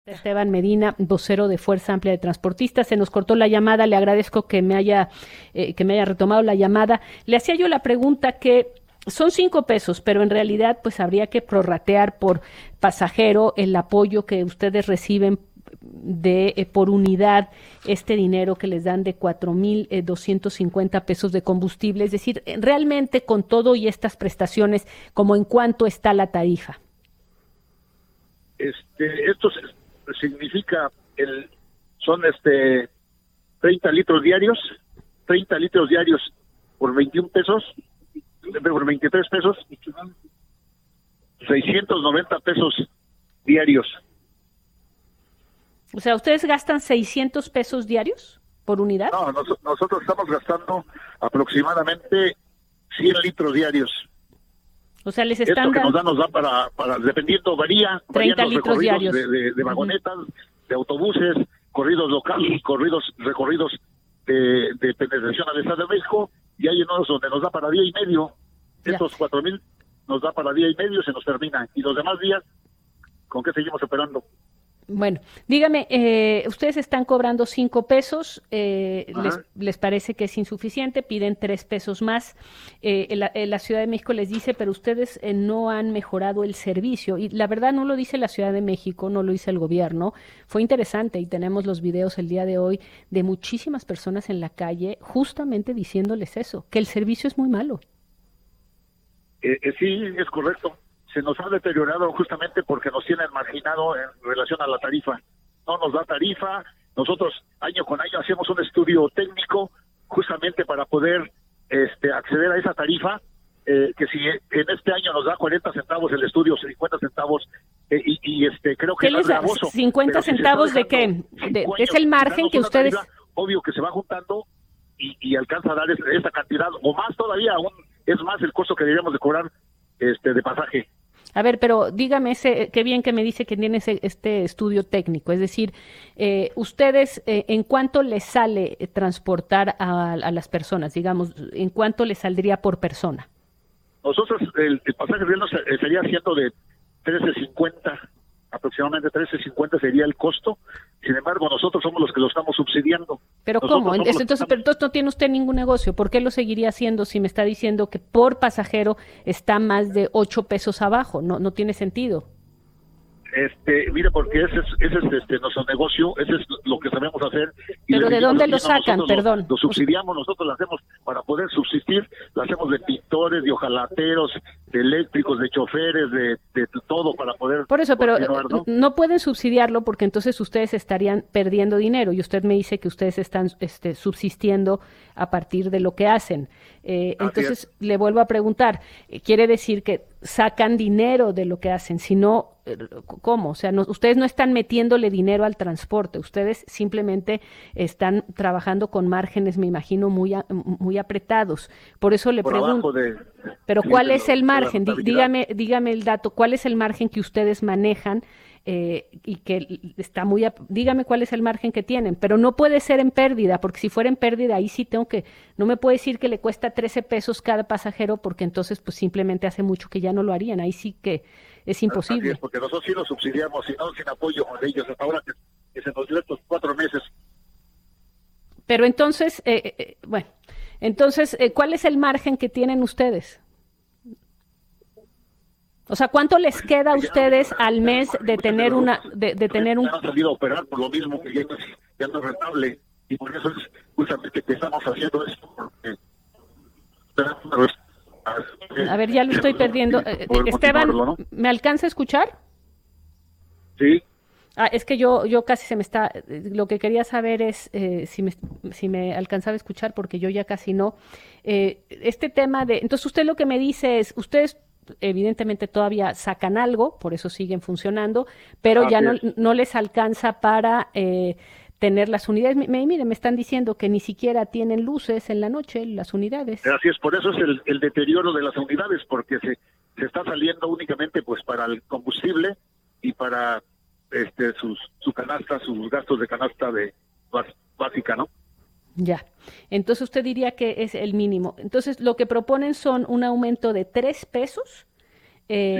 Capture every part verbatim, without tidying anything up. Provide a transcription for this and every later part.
Esteban Medina, vocero de Fuerza Amplia de Transportistas. Se nos cortó la llamada, le agradezco que me haya, eh, que me haya retomado la llamada. Le hacía yo la pregunta que son cinco pesos, pero en realidad pues habría que prorratear por pasajero el apoyo que ustedes reciben de eh, por unidad, este dinero que les dan de cuatro mil doscientos cincuenta pesos de combustible. Es decir, realmente con todo y estas prestaciones, ¿como en cuánto está la tarifa? Este, esto significa el son este treinta litros diarios, treinta litros diarios por veintiún pesos, por veintitrés pesos, seiscientos noventa pesos diarios. O sea, ¿ustedes gastan seiscientos pesos diarios por unidad? No, nos, nosotros estamos gastando aproximadamente cien litros diarios. O sea, les están Esto que dando... nos da, nos da para, para dependiendo, varía, treinta varían los litros recorridos diarios. de, de, de vagonetas, uh-huh. de autobuses, corridos locales, corridos, recorridos de, de penetración al Estado de México, y hay unos donde nos da para día y medio. Ya. Estos cuatro mil nos da para día y medio, se nos termina. Y los demás días, ¿con qué seguimos operando? Bueno, dígame, eh, ustedes están cobrando cinco pesos, eh, les, les parece que es insuficiente, piden tres pesos más. Eh, la, la Ciudad de México les dice, pero ustedes eh, no han mejorado el servicio. Y la verdad no lo dice la Ciudad de México, no lo dice el gobierno. Fue interesante y tenemos los videos el día de hoy de muchísimas personas en la calle justamente diciéndoles eso, que el servicio es muy malo. Eh, eh, sí, es correcto. Se nos ha deteriorado justamente porque nos tienen marginado en relación a la tarifa. No nos da tarifa, nosotros año con año hacemos un estudio técnico justamente para poder este, acceder a esa tarifa, eh, que si en este año nos da cuarenta centavos el estudio, cincuenta centavos, eh, y, y este creo que ¿Qué no les es da? gravoso. ¿cincuenta centavos de qué? De, ¿Es el margen que ustedes...? Tarifa, obvio que se va juntando y, y alcanza a dar esa, esa cantidad, o más todavía, aún es más el costo que deberíamos de cobrar este, de pasaje. A ver, pero dígame, ese, qué bien que me dice que tiene ese, este estudio técnico, es decir, eh, ustedes, eh, ¿en cuánto les sale transportar a, a las personas? Digamos, ¿en cuánto les saldría por persona? Nosotros, el, el pasaje real sería siendo de trece cincuenta, aproximadamente trece cincuenta sería el costo. Sin embargo, nosotros somos los que lo estamos subsidiando. ¿Pero nosotros cómo? Entonces, estamos... pero entonces no tiene usted ningún negocio. ¿Por qué lo seguiría haciendo si me está diciendo que por pasajero está más de ocho pesos abajo? No, no tiene sentido. Este, mire, porque ese es, ese es este, nuestro negocio, ese es lo que sabemos hacer. Y ¿Pero de dónde lo sacan? Perdón. Lo, lo subsidiamos, nosotros lo hacemos para poder subsistir, lo hacemos de pintores, de hojalateros, de eléctricos, de choferes, de, de todo para poder... Por eso, pero ¿no? no pueden subsidiarlo porque entonces ustedes estarían perdiendo dinero y usted me dice que ustedes están este, subsistiendo a partir de lo que hacen. Eh, entonces, es. le vuelvo a preguntar, ¿quiere decir que sacan dinero de lo que hacen? Si no, ¿cómo? O sea, no, ustedes no están metiéndole dinero al transporte, ustedes simplemente están trabajando con márgenes, me imagino, muy a, muy apretados. Por eso le Por pregunto, de, pero sí, ¿cuál de es lo, el margen? Dí, dígame, dígame el dato, ¿cuál es el margen que ustedes manejan? Eh, y que está muy, dígame cuál es el margen que tienen, pero no puede ser en pérdida, porque si fuera en pérdida ahí sí tengo que, no me puede decir que le cuesta trece pesos cada pasajero, porque entonces pues simplemente hace mucho que ya no lo harían, ahí sí que es imposible. Así es, porque nosotros sí lo subsidiamos, y no sin apoyo de ellos, hasta ahora que, que se nos dio estos cuatro meses. Pero entonces, eh, eh, bueno, entonces, eh, ¿cuál es el margen que tienen ustedes? O sea, ¿cuánto les queda a ustedes al mes de tener una, de, de tener un... Ya han salido a operar por lo mismo que ya no es, ya no es rentable, y por eso es justamente que estamos haciendo esto, porque... A ver, ya lo estoy perdiendo. Eh, Esteban, ¿no? ¿Me alcanza a escuchar? Sí. Ah, es que yo yo casi se me está... Lo que quería saber es eh, si, me, si me alcanzaba a escuchar, porque yo ya casi no. Eh, este tema de... Entonces, usted lo que me dice es, ustedes... evidentemente todavía sacan algo, por eso siguen funcionando, pero ya no, no les alcanza para eh, tener las unidades. Me, miren, me están diciendo que ni siquiera tienen luces en la noche las unidades. Así es, por eso es el, el deterioro de las unidades, porque se, se está saliendo únicamente pues para el combustible y para este sus su canasta, sus gastos de canasta de básica, ¿no? Ya, entonces usted diría que es el mínimo. Entonces lo que proponen son un aumento de tres pesos eh, sí.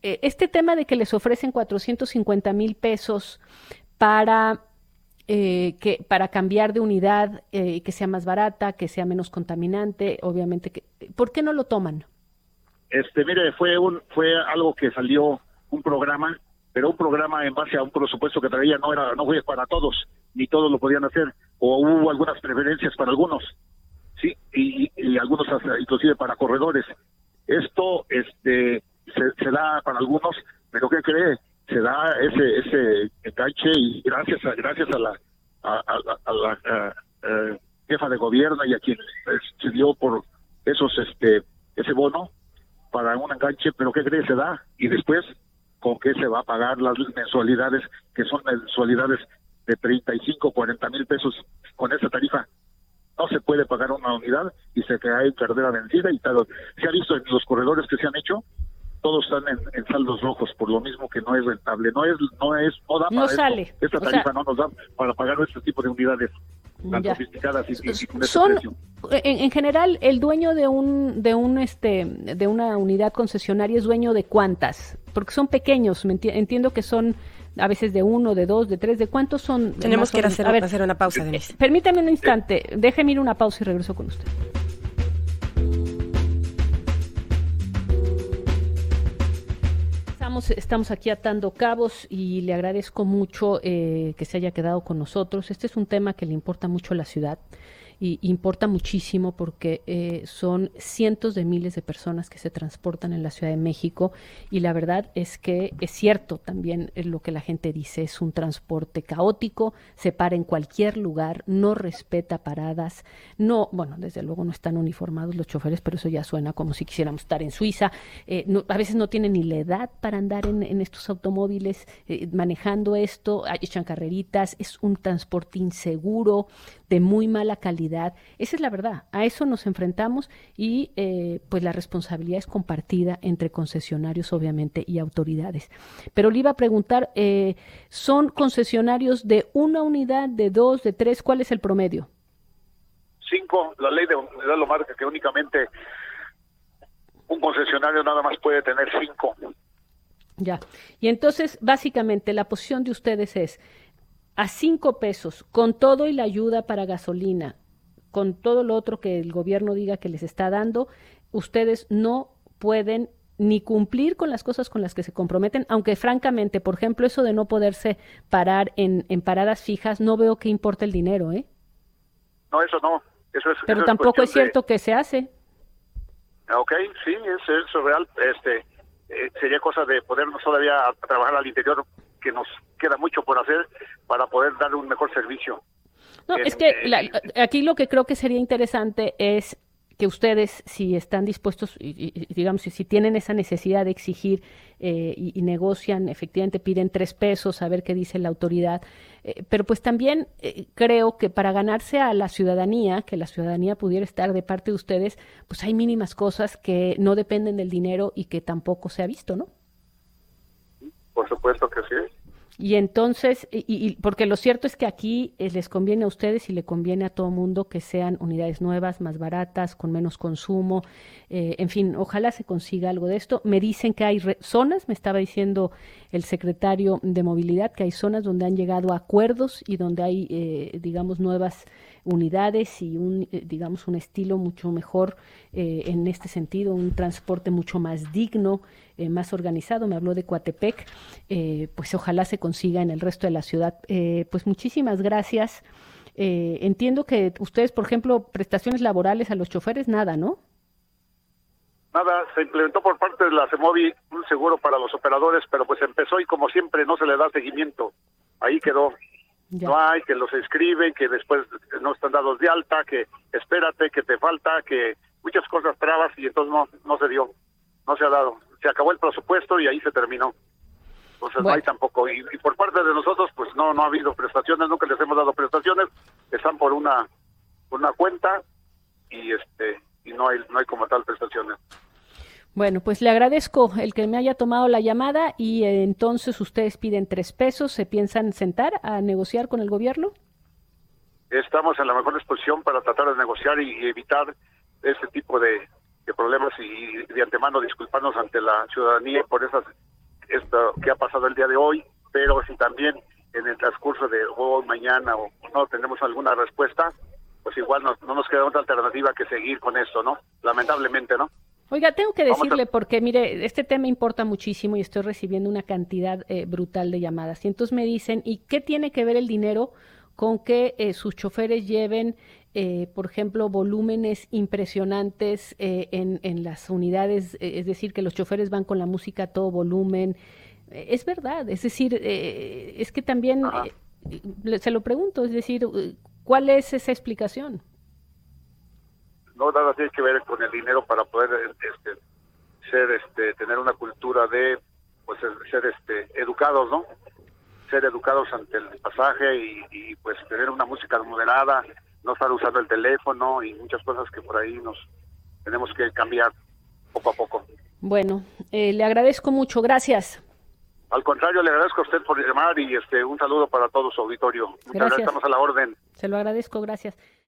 eh, este tema de que les ofrecen cuatrocientos cincuenta mil pesos para, eh, que, para cambiar de unidad, eh, que sea más barata, que sea menos contaminante, obviamente, que, ¿por qué no lo toman? Este, mire, fue un fue algo que salió un programa, pero un programa en base a un presupuesto que traía, no era no fue para todos, ni todos lo podían hacer, o hubo algunas preferencias para algunos, sí, y, y algunos hasta, inclusive para corredores. Esto este se, se da para algunos, pero ¿qué cree? Se da ese ese enganche y gracias a gracias a la a, a, a la a, a, jefa de gobierno y a quien pues, se dio por esos este ese bono para un enganche, pero ¿qué cree? Se da y después con qué se va a pagar las mensualidades, que son mensualidades de treinta y cinco, cuarenta mil pesos con esa tarifa. No se puede pagar una unidad y se queda en cartera vencida y tal. Se ha visto en los corredores que se han hecho, todos están en, en saldos rojos, por lo mismo que no es rentable, no es, no es, no da para no esto. sale. Esta tarifa sea, no nos da para pagar este tipo de unidades tan ya. sofisticadas y, y con ese Son, precio. En, en general, el dueño de un, de un, este, de una unidad concesionaria es dueño de cuántas, porque son pequeños. Me enti- entiendo que son a veces de uno, de dos, de tres, ¿de cuántos son? Tenemos que ir a hacer, a ver, hacer una pausa, Denise. Permítame un instante, déjeme ir una pausa y regreso con usted. Estamos, estamos aquí atando cabos y le agradezco mucho eh, que se haya quedado con nosotros. Este es un tema que le importa mucho a la ciudad y importa muchísimo porque eh, son cientos de miles de personas que se transportan en la Ciudad de México y la verdad es que es cierto también lo que la gente dice, es un transporte caótico, se para en cualquier lugar, no respeta paradas, no, bueno, desde luego no están uniformados los choferes, pero eso ya suena como si quisiéramos estar en Suiza, eh, no, a veces no tienen ni la edad para andar en, en estos automóviles eh, manejando esto, echan carreritas, es un transporte inseguro, de muy mala calidad. Esa es la verdad, a eso nos enfrentamos y eh, pues la responsabilidad es compartida entre concesionarios obviamente y autoridades. Pero le iba a preguntar, eh, ¿son concesionarios de una unidad, de dos, de tres? ¿Cuál es el promedio? Cinco, la ley de unidad lo marca que únicamente un concesionario nada más puede tener cinco. Ya, y entonces básicamente la posición de ustedes es a cinco pesos, con todo y la ayuda para gasolina, con todo lo otro que el gobierno diga que les está dando, ustedes no pueden ni cumplir con las cosas con las que se comprometen, aunque francamente, por ejemplo, eso de no poderse parar en, en paradas fijas, no veo que importa el dinero, ¿eh? No, eso no. Eso es, Pero eso tampoco es es cierto de... que se hace. Ok, sí, es, es real. Este, eh, sería cosa de podernos todavía trabajar al interior, que nos queda mucho por hacer para poder dar un mejor servicio. No, en, es que eh, la, aquí lo que creo que sería interesante es que ustedes, si están dispuestos, y, y, digamos, si, si tienen esa necesidad de exigir eh, y, y negocian, efectivamente piden tres pesos, a ver qué dice la autoridad, eh, pero pues también eh, creo que para ganarse a la ciudadanía, que la ciudadanía pudiera estar de parte de ustedes, pues hay mínimas cosas que no dependen del dinero y que tampoco se ha visto, ¿no? Por supuesto que sí. Y entonces, y, y porque lo cierto es que aquí eh, les conviene a ustedes y le conviene a todo mundo que sean unidades nuevas, más baratas, con menos consumo, eh, en fin, ojalá se consiga algo de esto. Me dicen que hay re- zonas, me estaba diciendo el secretario de Movilidad, que hay zonas donde han llegado a acuerdos y donde hay, eh, digamos, nuevas unidades y un, eh, digamos, un estilo mucho mejor eh, en este sentido, un transporte mucho más digno, eh, más organizado. Me habló de Coatepec, eh, pues ojalá se consiga en el resto de la ciudad. Eh, pues muchísimas gracias. Eh, entiendo que ustedes, por ejemplo, prestaciones laborales a los choferes, nada, ¿no? Nada, se implementó por parte de la CEMOVI un seguro para los operadores, pero pues empezó y como siempre no se le da seguimiento. Ahí quedó. Ya. No hay, que los escriben, que después no están dados de alta, que espérate, que te falta, que muchas cosas trabas y entonces no no se dio, no se ha dado. Se acabó el presupuesto y ahí se terminó. Entonces bueno. No hay tampoco. Y, y por parte de nosotros, pues no no ha habido prestaciones, nunca les hemos dado prestaciones, están por una por una cuenta y este y no hay no hay como tal prestaciones. Bueno, pues le agradezco el que me haya tomado la llamada y eh, entonces ustedes piden tres pesos, ¿se piensan sentar a negociar con el gobierno? Estamos en la mejor disposición para tratar de negociar y, y evitar este tipo de, de problemas y de antemano disculparnos ante la ciudadanía por esas esto que ha pasado el día de hoy, pero si también en el transcurso de hoy, mañana o no tenemos alguna respuesta, pues igual no, no nos queda otra alternativa que seguir con esto, ¿no? Lamentablemente, ¿no? Oiga, tengo que decirle, a... porque mire, este tema importa muchísimo y estoy recibiendo una cantidad eh, brutal de llamadas. Y entonces me dicen, ¿y qué tiene que ver el dinero con que eh, sus choferes lleven, eh, por ejemplo, volúmenes impresionantes eh, en, en las unidades? Eh, es decir, que los choferes van con la música a todo volumen. Eh, es verdad, es decir, eh, es que también eh, se lo pregunto, es decir, ¿cuál es esa explicación? No, nada tiene que ver con el dinero para poder este, ser, este, tener una cultura de, pues, ser este, educados, ¿no? Ser educados ante el pasaje y, y pues tener una música moderada, no estar usando el teléfono y muchas cosas que por ahí nos tenemos que cambiar poco a poco. Bueno, eh, le agradezco mucho, gracias. Al contrario, le agradezco a usted por llamar y este un saludo para todo su auditorio. Muchas gracias, Gracias. estamos a la orden. Se lo agradezco, gracias.